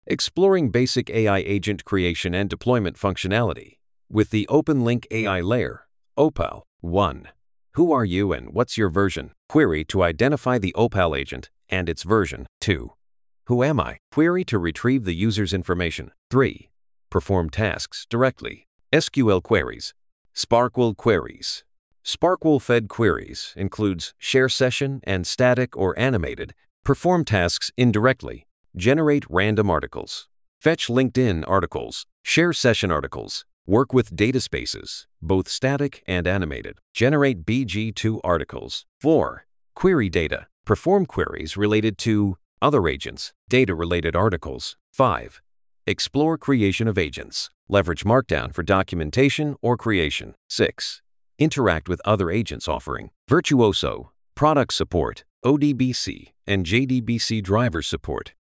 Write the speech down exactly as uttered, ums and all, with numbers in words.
Exploring basic A I agent creation and deployment functionality with the OpenLink A I layer, Opal. one. Who are you and what's your version? Query to identify the Opal agent and its version. two. Who am I? Query to retrieve the user's information. three. Perform tasks directly. S Q L queries. SPARQL queries. SPARQL-fed queries includes share session and static or animated. Perform tasks indirectly. Generate random articles. Fetch LinkedIn articles. Share session articles. Work with data spaces, both static and animated. Generate B G two articles. four. Query data. Perform queries related to other agents, data-related articles. five. Explore creation of agents. Leverage Markdown for documentation or creation. six. Interact with other agents offering Virtuoso, product support, O D B C, and J D B C driver support.